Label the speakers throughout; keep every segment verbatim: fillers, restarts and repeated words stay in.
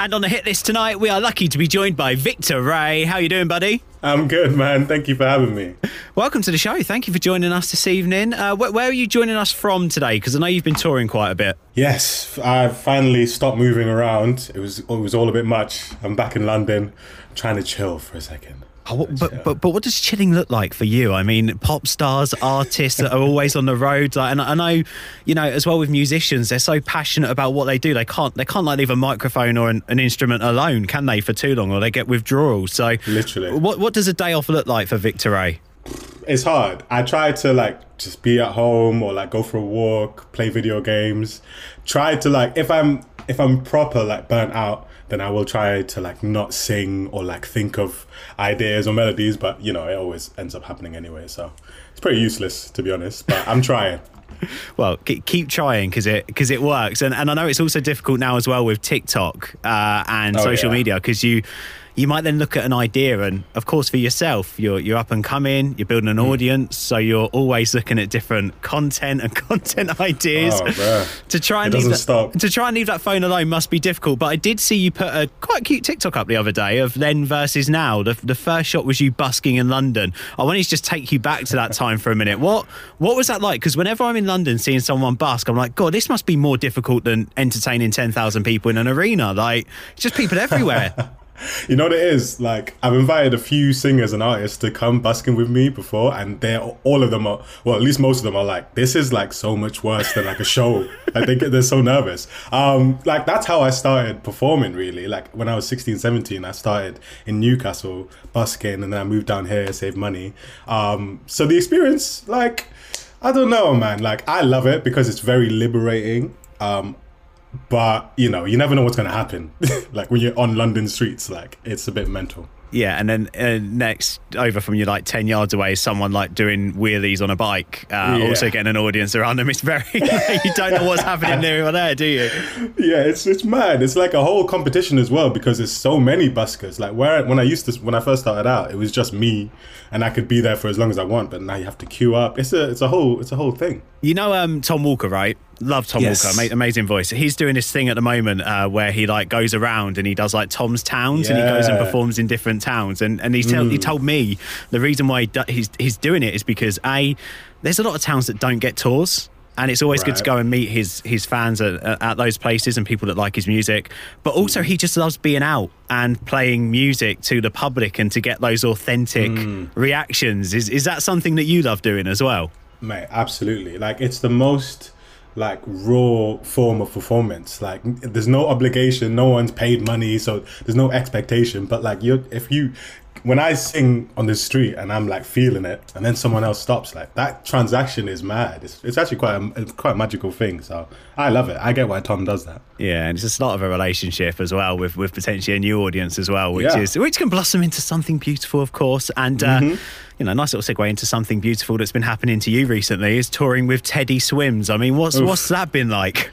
Speaker 1: And on the hit list tonight, we are lucky to be joined by Victor Ray. How you doing, buddy?
Speaker 2: I'm good, man. Thank you for having me.
Speaker 1: Welcome to the show. Thank you for joining us this evening. Uh, wh- where are you joining us from today? Because I know you've been touring quite a bit.
Speaker 2: Yes, I finally stopped moving around. It was it was all a bit much. I'm back in London, trying to chill for a second.
Speaker 1: Oh, what, but, but but what does chilling look like for you? I mean, pop stars, artists that are always on the road, like, and I know, you know, as well with musicians, they're so passionate about what they do. They can't they can't like leave a microphone or an, an instrument alone, can they, for too long, or they get withdrawals. So,
Speaker 2: literally,
Speaker 1: what what does a day off look like for Victor Ray?
Speaker 2: It's hard. I try to like just be at home or like go for a walk, play video games. Try to like if I'm if I'm proper like burnt out, then I will try to like not sing or like think of ideas or melodies, but you know, it always ends up happening anyway, so it's pretty useless, to be honest, but I'm trying.
Speaker 1: Well, keep trying because it because it works, and and I know it's also difficult now as well with TikTok uh, and oh, social yeah. media, because you you might then look at an idea, and of course for yourself, you're you're up and coming, you're building an mm. audience, so you're always looking at different content and content ideas.
Speaker 2: Oh,
Speaker 1: to try and
Speaker 2: it
Speaker 1: leave that,
Speaker 2: stop.
Speaker 1: to try and leave that phone alone must be difficult. But I did see you put a quite cute TikTok up the other day of then versus now. The the first shot was you busking in London. I wanted to just take you back to that time for a minute. What what was that like? Because whenever I'm in London seeing someone busk, I'm like, God, this must be more difficult than entertaining ten thousand people in an arena. Like, it's just people everywhere.
Speaker 2: You know what it is? Like, I've invited a few singers and artists to come busking with me before, and they're all of them are, well, at least most of them are like, this is like so much worse than like a show. Like, they get, they're so nervous. Um, like, that's how I started performing, really. Like, when I was sixteen, seventeen, I started in Newcastle busking, and then I moved down here, save money. Um, so the experience, like, I don't know, man. Like, I love it because it's very liberating. Um, But, you know, you never know what's going to happen. Like when you're on London streets, like it's a bit mental.
Speaker 1: Yeah, and then uh, next over from you, like ten yards away, is someone like doing wheelies on a bike, uh, yeah. also getting an audience around them. It's very, you don't know what's happening there or there, do you?
Speaker 2: Yeah, it's it's mad. It's like a whole competition as well because there's so many buskers. Like where when I used to, when I first started out, it was just me, and I could be there for as long as I want. But now you have to queue up. It's a it's a whole it's a whole thing.
Speaker 1: You know, um, Tom Walker, right? Love Tom yes. Walker, amazing voice. He's doing this thing at the moment uh, where he like goes around and he does like Tom's Towns, yeah. and he goes and performs in different towns. And and he, tell, mm. he told me the reason why he do, he's he's doing it is because a there's a lot of towns that don't get tours. And it's always right. good to go and meet his his fans at, at those places and people that like his music. But also he just loves being out and playing music to the public and to get those authentic mm. reactions. Is is that something that you love doing as well?
Speaker 2: Mate, absolutely. Like it's the most like raw form of performance. Like there's no obligation, no one's paid money, so there's no expectation. But like you, if you, when I sing on the street and I'm like feeling it, and then someone else stops, like that transaction is mad. It's, it's actually quite a it's quite a magical thing. So I love it. I get why Tom does that.
Speaker 1: Yeah, and it's a start of a relationship as well with with potentially a new audience as well, which yeah. is which can blossom into something beautiful, of course. And uh, mm-hmm. you know, nice little segue into something beautiful that's been happening to you recently is touring with Teddy Swims. I mean, what's Oof. what's that been like?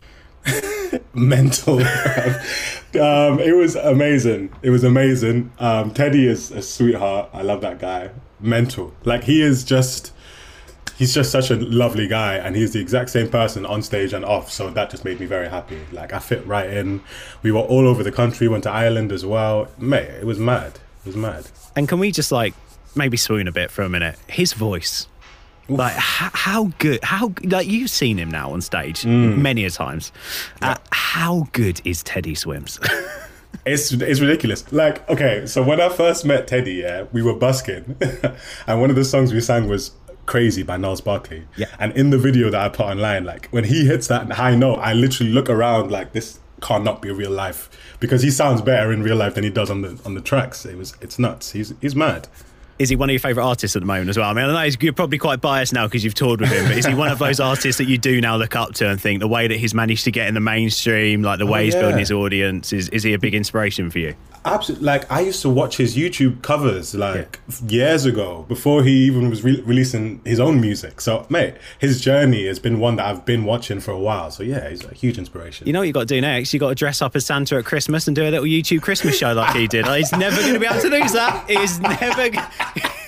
Speaker 2: Mental. um, it was amazing. It was amazing. Um, Teddy is a sweetheart. I love that guy. Mental. Like he is just, he's just such a lovely guy, and he's the exact same person on stage and off. So that just made me very happy. Like I fit right in. We were all over the country. Went to Ireland as well. Mate, it was mad. It was mad.
Speaker 1: And can we just like maybe swoon a bit for a minute? His voice. Oof. Like how, how good how like you've seen him now on stage mm. many a times yeah. uh, how good is Teddy Swims?
Speaker 2: it's it's ridiculous. Like okay, so when I first met Teddy, yeah, we were busking and one of the songs we sang was Crazy by Gnarls Barkley,
Speaker 1: yeah.
Speaker 2: and in the video that I put online, like when he hits that high note, I literally look around like this cannot be real life, because he sounds better in real life than he does on the on the tracks. It was it's nuts. He's he's mad.
Speaker 1: Is he one of your favourite artists at the moment as well? I mean, I know you're probably quite biased now because you've toured with him, but is he one of those artists that you do now look up to and think the way that he's managed to get in the mainstream, like the way oh, he's yeah. building his audience, is, is he a big inspiration for you?
Speaker 2: Absolutely. Like I used to watch his YouTube covers like yeah. years ago, before he even was re- releasing his own music. So mate, his journey has been one that I've been watching for a while. So yeah, he's a huge inspiration.
Speaker 1: You know what you got to do next? You got to dress up as Santa at Christmas and do a little YouTube Christmas show like he did. Like, he's never going to be able to lose that. He's never.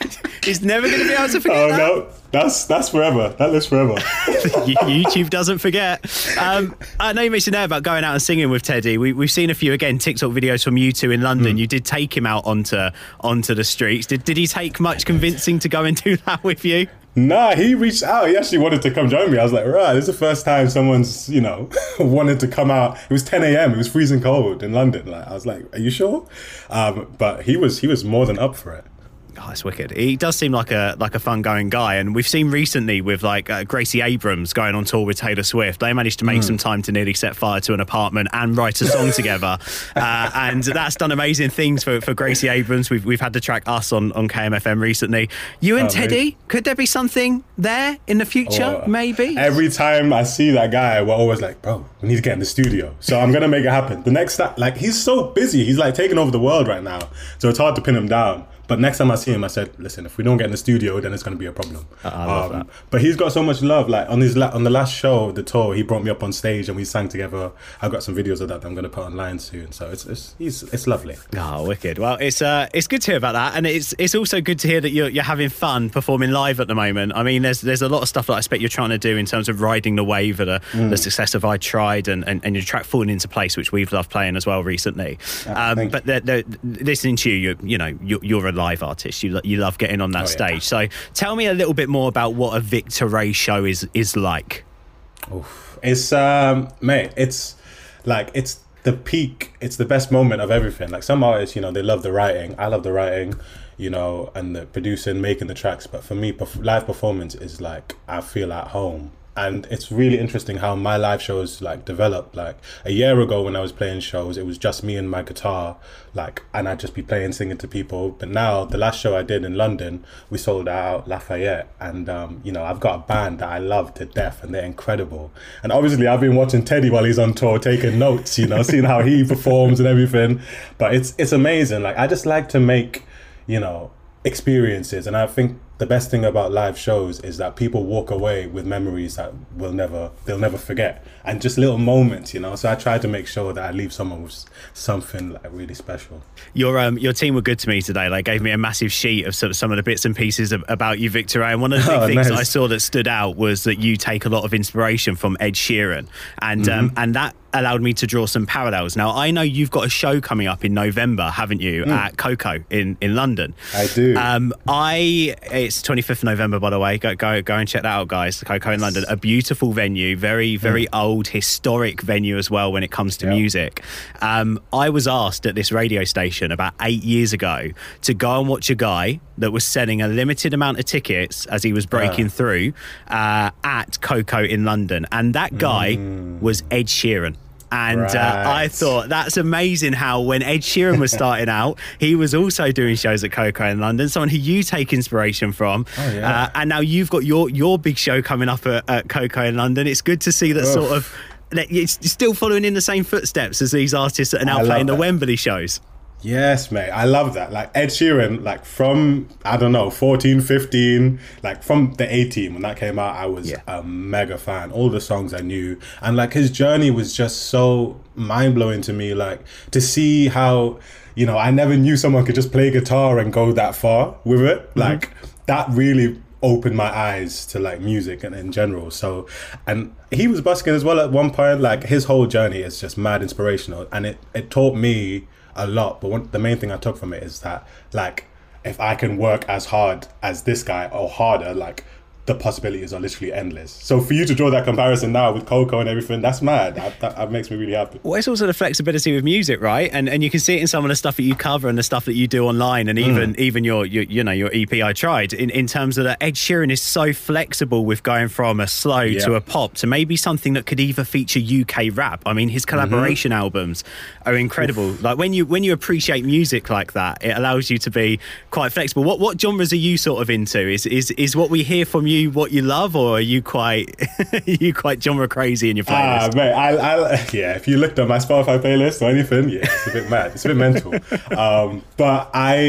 Speaker 1: He's never going to be able to forget
Speaker 2: oh,
Speaker 1: that.
Speaker 2: no. That's that's forever. That lives forever.
Speaker 1: YouTube doesn't forget. Um, I know you mentioned there about going out and singing with Teddy. We, we've seen a few, again, TikTok videos from you two in London. Mm. You did take him out onto onto the streets. Did, did he take much convincing to go and do that with you?
Speaker 2: Nah, he reached out. He actually wanted to come join me. I was like, right, this is the first time someone's, you know, wanted to come out. It was ten a.m. It was freezing cold in London. Like, I was like, are you sure? Um, but he was he was more than up for it.
Speaker 1: Oh, it's wicked. He does seem like a like a fun going guy, and we've seen recently with like uh, Gracie Abrams going on tour with Taylor Swift. They managed to make mm. some time to nearly set fire to an apartment and write a song together, uh, and that's done amazing things for, for Gracie Abrams. We've we've had the track "Us" on, on K M F M recently. You and oh, Teddy, maybe. Could there be something there in the future? Oh, maybe.
Speaker 2: Every time I see that guy, we're always like, bro, we need to get in the studio. So I'm gonna make it happen. The next, like, he's so busy. He's like taking over the world right now, so it's hard to pin him down. But next time I see him, I said, listen, if we don't get in the studio, then it's going to be a problem.
Speaker 1: I love um, that.
Speaker 2: But he's got so much love. Like on his la- on the last show of the tour, he brought me up on stage and we sang together. I've got some videos of that, that I'm going to put online soon. So it's it's he's, it's lovely.
Speaker 1: Oh, wicked. Well, it's uh, it's good to hear about that. And it's it's also good to hear that you're, you're having fun performing live at the moment. I mean, there's there's a lot of stuff that I expect you're trying to do in terms of riding the wave of the, mm. the success of I Tried and, and, and your track Falling Into Place, which we've loved playing as well recently.
Speaker 2: Yeah,
Speaker 1: um, but they're, they're, listening to you, you, you know, you're, you're a live artist. You you love getting on that oh, stage. Yeah. So tell me a little bit more about what a Victor Ray show is is like.
Speaker 2: Oof. It's um mate, it's like it's the peak, it's the best moment of everything. Like some artists, you know, they love the writing. I love the writing, you know, and the producing, making the tracks. But for me, perf- live performance is like I feel at home. And it's really interesting how my live shows like develop. Like a year ago when I was playing shows, it was just me and my guitar, like, and I'd just be playing, singing to people. But now the last show I did in London, we sold out Lafayette, and um, you know, I've got a band that I love to death, and they're incredible. And obviously, I've been watching Teddy while he's on tour, taking notes, you know, seeing how he performs and everything. But it's it's amazing. Like I just like to make, you know, experiences, and I think the best thing about live shows is that people walk away with memories that will never they'll never forget, and just little moments, you know. So I try to make sure that I leave someone with something like really special.
Speaker 1: Your um your team were good to me today. They gave me a massive sheet of sort of some of the bits and pieces of, about you, Victor Ray. And one of the big oh, things nice. that I saw that stood out was that you take a lot of inspiration from Ed Sheeran, and mm-hmm. um and that allowed me to draw some parallels. Now, I know you've got a show coming up in November, haven't you, mm. at Coco in, in London?
Speaker 2: I do.
Speaker 1: Um, I it's twenty-fifth of November, by the way. Go go go and check that out, guys. Coco in London, a beautiful venue, very very mm. old, historic venue as well when it comes to yep. music. Um, I was asked at this radio station about eight years ago to go and watch a guy that was selling a limited amount of tickets as he was breaking uh. through uh, at Coco in London, and that guy mm. was Ed Sheeran. And right. uh, I thought that's amazing how when Ed Sheeran was starting out, he was also doing shows at Coco in London, someone who you take inspiration from.
Speaker 2: Oh, yeah.
Speaker 1: uh, and now you've got your your big show coming up at, at Coco in London. It's good to see that Oof. sort of, that it's still following in the same footsteps as these artists that are now I playing the Wembley shows.
Speaker 2: Yes, mate. I love that. Like Ed Sheeran, like from, I don't know, fourteen, fifteen, like from the A-Team, when that came out, I was yeah. a mega fan. All the songs I knew. And like his journey was just so mind-blowing to me. Like to see how, you know, I never knew someone could just play guitar and go that far with it. Mm-hmm. Like that really opened my eyes to like music and in general. So, and he was busking as well at one point. Like his whole journey is just mad inspirational. And it, it taught me a lot, but one, the main thing I took from it is that like if I can work as hard as this guy or harder, like the possibilities are literally endless. So for you to draw that comparison now with Coco and everything, that's mad. That, that, that makes me really happy.
Speaker 1: Well, it's also the flexibility with music, right? And and you can see it in some of the stuff that you cover and the stuff that you do online, and even mm. even your, your you know your E P I Tried. In in terms of that, Ed Sheeran is so flexible with going from a slow yeah. to a pop to maybe something that could either feature U K rap. I mean, his collaboration mm-hmm. albums are incredible. Oof. Like when you when you appreciate music like that, it allows you to be quite flexible. What what genres are you sort of into? Is is is what we hear from you You, what you love, or are you quite are you quite genre crazy in your playlist?
Speaker 2: Ah, mate, I, I, yeah. If you looked at my Spotify playlist or anything, yeah, it's a bit mad. It's a bit mental. Um, but I,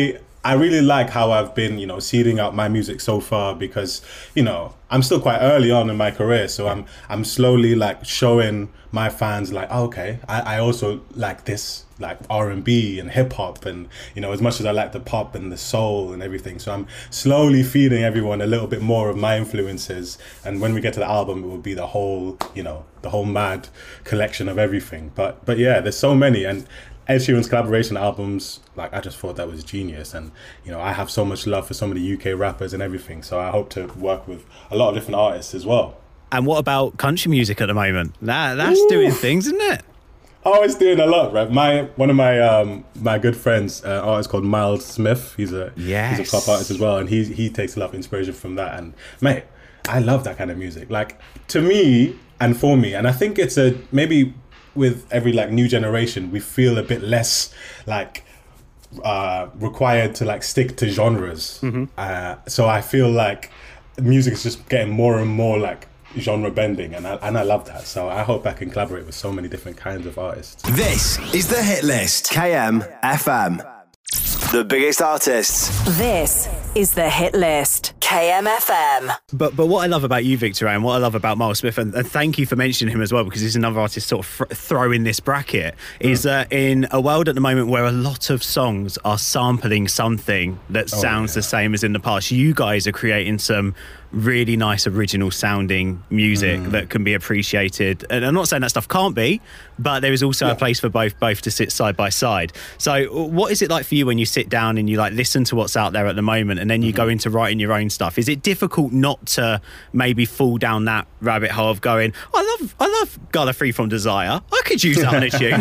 Speaker 2: I really like how I've been, you know, seeding out my music so far because, you know, I'm still quite early on in my career. So I'm I'm slowly like showing my fans like, oh, okay, I, I also like this, like R and B and hip hop and, you know, as much as I like the pop and the soul and everything. So I'm slowly feeding everyone a little bit more of my influences. And when we get to the album, it will be the whole, you know, the whole mad collection of everything. But but yeah, there's so many. And Ed Sheeran's collaboration albums, like I just thought that was genius, and you know I have so much love for some of the U K rappers and everything, so I hope to work with a lot of different artists as well.
Speaker 1: And what about country music at the moment? That that's Ooh. doing things, isn't it?
Speaker 2: Oh, it's doing a lot, right? My one of my um, my good friends, uh, artist called Miles Smith. He's a yes. he's a pop artist as well, and he he takes a lot of inspiration from that. And mate, I love that kind of music. Like to me and for me, and I think it's a maybe. With every like new generation, we feel a bit less like uh, required to like stick to genres. Mm-hmm. Uh, so I feel like music is just getting more and more like genre bending, and I, and I love that. So I hope I can collaborate with so many different kinds of artists.
Speaker 3: This is The Hit List. K M F M. The biggest artists.
Speaker 4: This is The Hit List. K M F M.
Speaker 1: But but what I love about you, Victor, and what I love about Miles Smith, and, and thank you for mentioning him as well, because he's another artist sort of fr- throw in this bracket, mm. is that uh, in a world at the moment where a lot of songs are sampling something that oh, sounds yeah. the same as in the past, you guys are creating some really nice original sounding music mm. that can be appreciated. And I'm not saying that stuff can't be, but there is also yeah. a place for both both to sit side by side. So what is it like for you when you sit down and you like listen to what's out there at the moment, and then you mm-hmm. go into writing your own stuff? Is it difficult not to maybe fall down that rabbit hole of going, I love I love Gala Free From Desire, I could use that on a tune?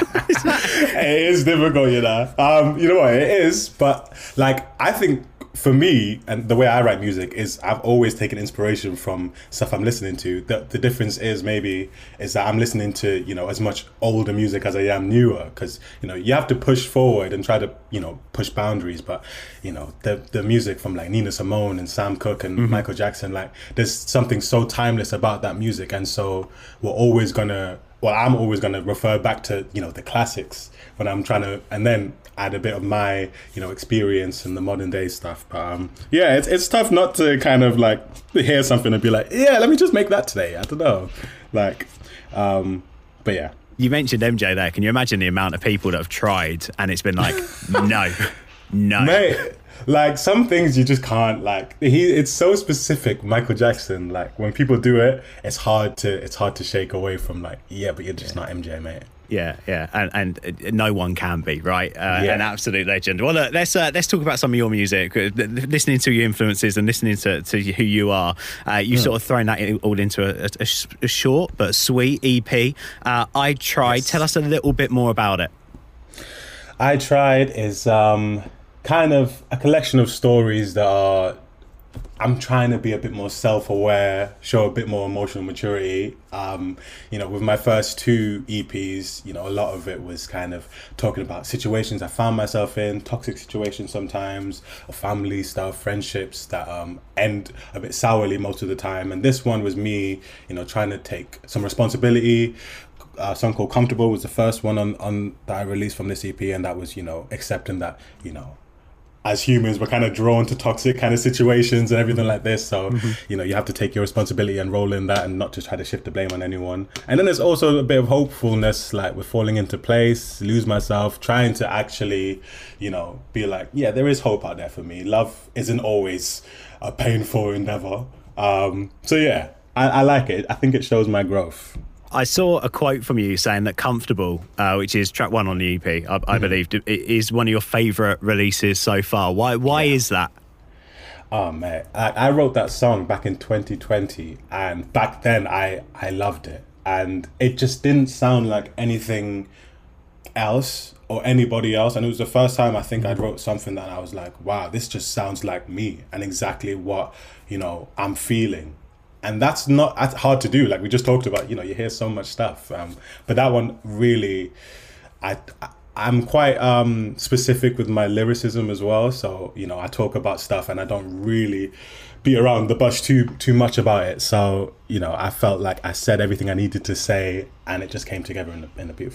Speaker 2: It is difficult, you know. Um, you know what, it is, but like I think for me, and the way I write music is I've always taken inspiration from stuff I'm listening to. The, the difference is maybe is that I'm listening to, you know, as much older music as I am newer, because, you know, you have to push forward and try to, you know, push boundaries. But, you know, the the music from like Nina Simone and Sam Cooke and mm-hmm. Michael Jackson, like there's something so timeless about that music. And so we're always going to, well, I'm always going to refer back to, you know, the classics when I'm trying to, and then add a bit of my, you know, experience in the modern day stuff. But um, yeah, it's it's tough not to kind of like hear something and be like, yeah, let me just make that today. I don't know. Like, um, but yeah.
Speaker 1: You mentioned M J there. Can you imagine the amount of people that have tried and it's been like, no, no.
Speaker 2: Mate, like some things you just can't like, he, it's so specific. Michael Jackson, like when people do it, it's hard to, it's hard to shake away from like, yeah, but you're just yeah. not M J, mate.
Speaker 1: Yeah, yeah, and and no one can be, right? Uh,
Speaker 2: yeah.
Speaker 1: An absolute legend. Well, look, let's uh, let's talk about some of your music. Listening to your influences and listening to, to who you are, uh, you've yeah. sort of thrown that all into a, a, a short but sweet E P. Uh, I Tried. Yes. Tell us a little bit more about it.
Speaker 2: I Tried is um, kind of a collection of stories that are. I'm trying to be a bit more self-aware, show a bit more emotional maturity. Um, you know, with my first two E Ps, you know, a lot of it was kind of talking about situations I found myself in, toxic situations sometimes, or family stuff, friendships that um, end a bit sourly most of the time. And this one was me, you know, trying to take some responsibility. A song called Comfortable was the first one on, on that I released from this E P, and that was, you know, accepting that, you know, as humans, we're kind of drawn to toxic kind of situations and everything like this. So, mm-hmm. you know, you have to take your responsibility and roll in that and not just try to shift the blame on anyone. And then there's also a bit of hopefulness, like with falling into place, lose myself, trying to actually, you know, be like, yeah, there is hope out there for me. Love isn't always a painful endeavor. Um, so, yeah, I, I like it. I think it shows my growth.
Speaker 1: I saw a quote from you saying that Comfortable, uh, which is track one on the E P, I, mm-hmm. I believe, it is one of your favourite releases so far. Why Why yeah. is that?
Speaker 2: Oh, man. I, I wrote that song back in twenty twenty, and back then I, I loved it. And it just didn't sound like anything else or anybody else. And it was the first time I think I wrote something that I was like, wow, this just sounds like me and exactly what, you know, I'm feeling. And that's not that's hard to do. Like we just talked about, you know, you hear so much stuff. Um, but that one really, I, I'm quite um, specific with my lyricism as well. So, you know, I talk about stuff and I don't really beat around the bush too too much about it. So, you know, I felt like I said everything I needed to say and it just came together in a, in a beautiful way.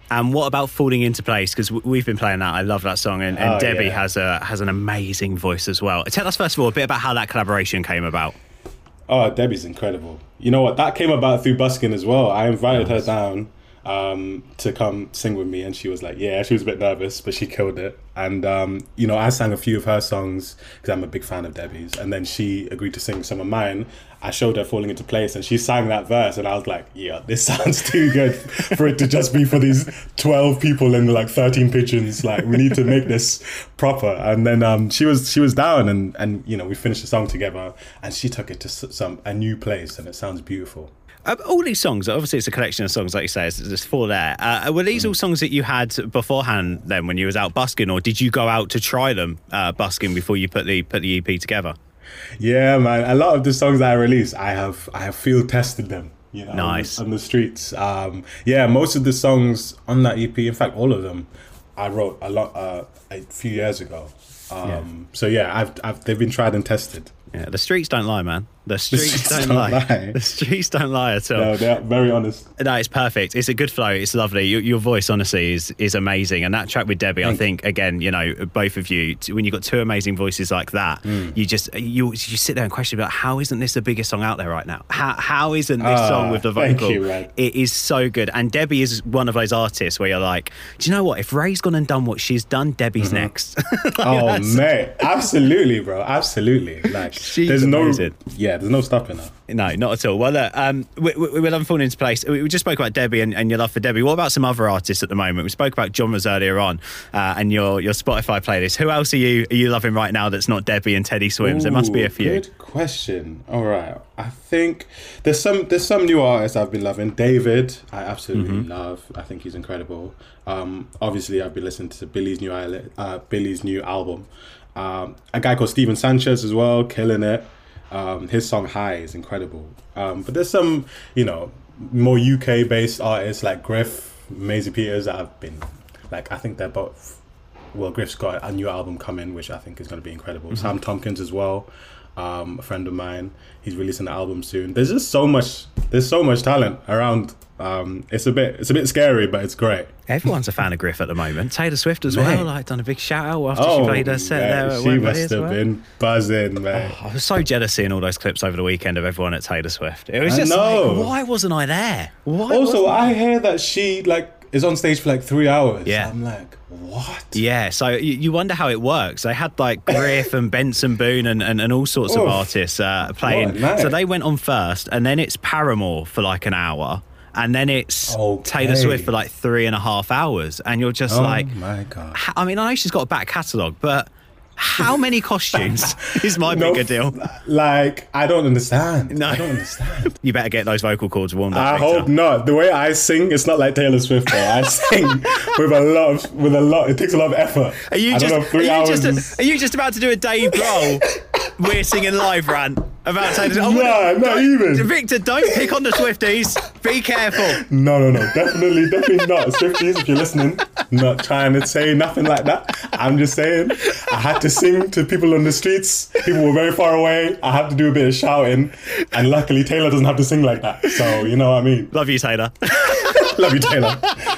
Speaker 1: And what about Falling Into Place? Because we've been playing that. I love that song, and, and
Speaker 2: oh,
Speaker 1: Debbie
Speaker 2: yeah.
Speaker 1: has a has an amazing voice as well. Tell us first of all a bit about how that collaboration came about.
Speaker 2: Oh, Debbie's incredible. You know what? That came about through busking as well. I invited
Speaker 1: Nice.
Speaker 2: her down um, to come sing with me, and she was like, yeah, she was a bit nervous, but she killed it. And, um, you know, I sang a few of her songs because I'm a big fan of Debbie's. And then she agreed to sing some of mine. I showed her Falling Into Place, and she sang that verse, and I was like, yeah, this sounds too good for it to just be for these twelve people and like thirteen pigeons. Like, we need to make this proper. And then um, she was she was down, and, and, you know, we finished the song together, and she took it to some a new place, and it sounds beautiful.
Speaker 1: Uh, all these songs, obviously it's a collection of songs, like you say, there's four there. Uh, were these all songs that you had beforehand then when you was out busking, or did you go out to try them uh, busking before you put the put the E P together?
Speaker 2: Yeah, man. A lot of the songs that I release, I have I have field tested them, you know,
Speaker 1: Nice.
Speaker 2: on, the, on the streets. Um, yeah, most of the songs on that E P, in fact, all of them, I wrote a lot uh, a few years ago. Um,
Speaker 1: Yeah.
Speaker 2: So yeah, I've, I've they've been tried and tested.
Speaker 1: Yeah, the streets don't lie, man. The streets,
Speaker 2: streets
Speaker 1: don't,
Speaker 2: don't
Speaker 1: lie.
Speaker 2: lie.
Speaker 1: The streets don't lie at all.
Speaker 2: No, they're very honest.
Speaker 1: No, it's perfect. It's a good flow. It's lovely. Your, your voice, honestly, is is amazing. And that track with Debbie,
Speaker 2: Thank
Speaker 1: I think, again, you know, both of you, t- when you've got two amazing voices like that,
Speaker 2: Mm.
Speaker 1: you just you you sit there and question about how isn't this the biggest song out there right now? How how isn't this
Speaker 2: Ah,
Speaker 1: song with the
Speaker 2: thank
Speaker 1: vocal?
Speaker 2: you, man.
Speaker 1: It is so good. And Debbie is one of those artists where you're like, do you know what? If Ray's gone and done what she's done, Debbie's
Speaker 2: Mm-hmm.
Speaker 1: next.
Speaker 2: Oh
Speaker 1: That's-
Speaker 2: mate, absolutely, bro, absolutely. Like,
Speaker 1: She's
Speaker 2: there's
Speaker 1: amazing.
Speaker 2: no, yeah, there's no stopping her.
Speaker 1: No, not at all. Well, look, um, we, we, we're loving Falling Into Place. We we just spoke about Debbie and, and your love for Debbie. What about some other artists at the moment? We spoke about genres earlier on, uh, and your your Spotify playlist. Who else are you are you loving right now that's not Debbie and Teddy Swims? There must be a
Speaker 2: Ooh,
Speaker 1: few.
Speaker 2: Good question. All right, I think there's some there's some new artists I've been loving. David, I absolutely
Speaker 1: Mm-hmm.
Speaker 2: love. I think he's incredible. Um, obviously, I've been listening to Billy's new isle- uh, Billy's new album. Um, a guy called Steven Sanchez as well, killing it. Um, his song High is incredible. Um, but there's some, you know, more U K based artists like Griff, Maisie Peters that have been, like, I think they're both, well, Griff's got a new album coming, which I think is going to be incredible.
Speaker 1: Mm-hmm.
Speaker 2: Sam Tompkins as well, um, a friend of mine, he's releasing an album soon. There's just so much, there's so much talent around. Um, it's a bit, it's a bit scary, but it's great.
Speaker 1: Everyone's a fan of Griff at the moment. Taylor Swift as
Speaker 2: Mate.
Speaker 1: well. Like done a big shout out after she played her set
Speaker 2: man,
Speaker 1: there. At
Speaker 2: she
Speaker 1: Wembley
Speaker 2: must
Speaker 1: as
Speaker 2: have
Speaker 1: well.
Speaker 2: been buzzing, man.
Speaker 1: I was so jealous seeing all those clips over the weekend of everyone at Taylor Swift. It was
Speaker 2: I
Speaker 1: just
Speaker 2: know.
Speaker 1: like, why wasn't I there? Why
Speaker 2: Also,
Speaker 1: wasn't
Speaker 2: I hear that she like is on stage for like three hours.
Speaker 1: Yeah.
Speaker 2: I'm like, what?
Speaker 1: Yeah, so you, you wonder how it works. They had like Griff and Benson Boone and, and, and all sorts of
Speaker 2: Oof.
Speaker 1: artists uh, playing.
Speaker 2: What a night.
Speaker 1: So they went on first, and then it's Paramore for like an hour, and then it's
Speaker 2: Okay.
Speaker 1: Taylor Swift for like three and a half hours. And you're just
Speaker 2: Oh
Speaker 1: like,
Speaker 2: my God.
Speaker 1: h- I mean, I know she's got a back catalogue, but how many costumes is my
Speaker 2: No,
Speaker 1: bigger deal?
Speaker 2: Like, I don't understand.
Speaker 1: No.
Speaker 2: I don't understand.
Speaker 1: You better get those vocal cords warmed up.
Speaker 2: I
Speaker 1: Victor.
Speaker 2: hope not. The way I sing, it's not like Taylor Swift. Though. I sing with a lot of, with a lot. It takes a lot of effort.
Speaker 1: Are you
Speaker 2: I
Speaker 1: just
Speaker 2: don't know, three
Speaker 1: are you
Speaker 2: hours.
Speaker 1: just
Speaker 2: is-
Speaker 1: are you just about to do a Dave Grohl We're Singing Live rant about Taylor Swift?
Speaker 2: Nah, not even.
Speaker 1: Victor, don't pick on the Swifties. Be careful.
Speaker 2: No, no, no. Definitely, definitely not. Swifties, if you're listening, not trying to say nothing like that. I'm just saying, I had to sing to people on the streets. People were very far away. I had to do a bit of shouting. And luckily, Taylor doesn't have to sing like that. So, you know what I mean?
Speaker 1: Love you, Taylor.
Speaker 2: Love you, Taylor.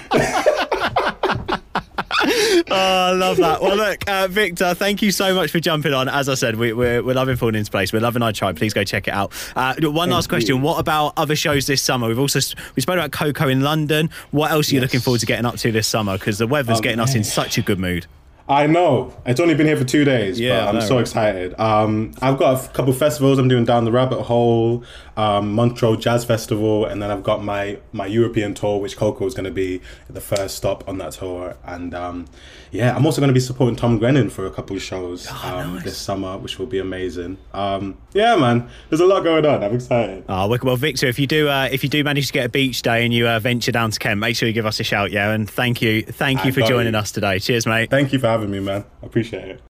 Speaker 1: Oh, I love that. Well, look, uh, Victor, thank you so much for jumping on. As I said, we, we're, we're loving Falling Into Place. We're loving I Tried. Please go check it out. Uh, one last question.
Speaker 2: you.
Speaker 1: What about other shows this summer? We've also we spoke about Coco in London. What else are you
Speaker 2: Yes.
Speaker 1: looking forward to getting up to this summer? Because the weather's
Speaker 2: Um,
Speaker 1: getting us in
Speaker 2: hey.
Speaker 1: such a good mood.
Speaker 2: I know. It's only been here for two days,
Speaker 1: Yeah,
Speaker 2: but I'm
Speaker 1: I know,
Speaker 2: so
Speaker 1: right?
Speaker 2: excited. Um, I've got a couple festivals I'm doing down the rabbit hole, um, Montreux Jazz Festival, and then I've got my, my European tour, which Coco is going to be the first stop on that tour. And um, yeah, I'm also going to be supporting Tom Grennan for a couple of shows um,
Speaker 1: nice.
Speaker 2: this summer, which will be amazing. Um, yeah, man, there's a lot going on. I'm excited.
Speaker 1: Oh, well, well, Victor, if you do, uh, if you do manage to get a beach day and you uh, venture down to Kent, make sure you give us a shout, yeah. And thank you, thank you
Speaker 2: I
Speaker 1: for
Speaker 2: got
Speaker 1: joining
Speaker 2: you.
Speaker 1: us today. Cheers, mate.
Speaker 2: Thank you for having me, man. I appreciate it.